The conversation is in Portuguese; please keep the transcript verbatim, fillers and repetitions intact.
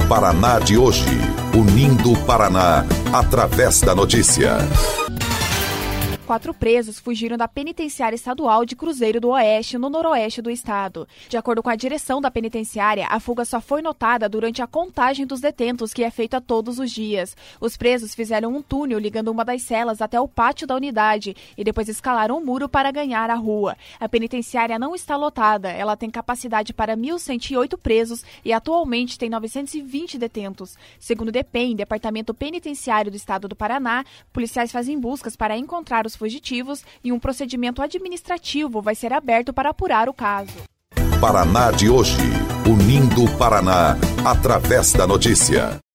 Paraná de hoje, unindo o Paraná através da notícia. Quatro presos fugiram da penitenciária estadual de Cruzeiro do Oeste, no noroeste do estado. De acordo com a direção da penitenciária, a fuga só foi notada durante a contagem dos detentos, que é feita todos os dias. Os presos fizeram um túnel ligando uma das celas até o pátio da unidade e depois escalaram um muro para ganhar a rua. A penitenciária não está lotada, ela tem capacidade para mil cento e oito presos e atualmente tem novecentos e vinte detentos. Segundo o DEPEN, Departamento Penitenciário do Estado do Paraná, policiais fazem buscas para encontrar os fugitivos e um procedimento administrativo vai ser aberto para apurar o caso. Paraná de hoje, unindo o Paraná através da notícia.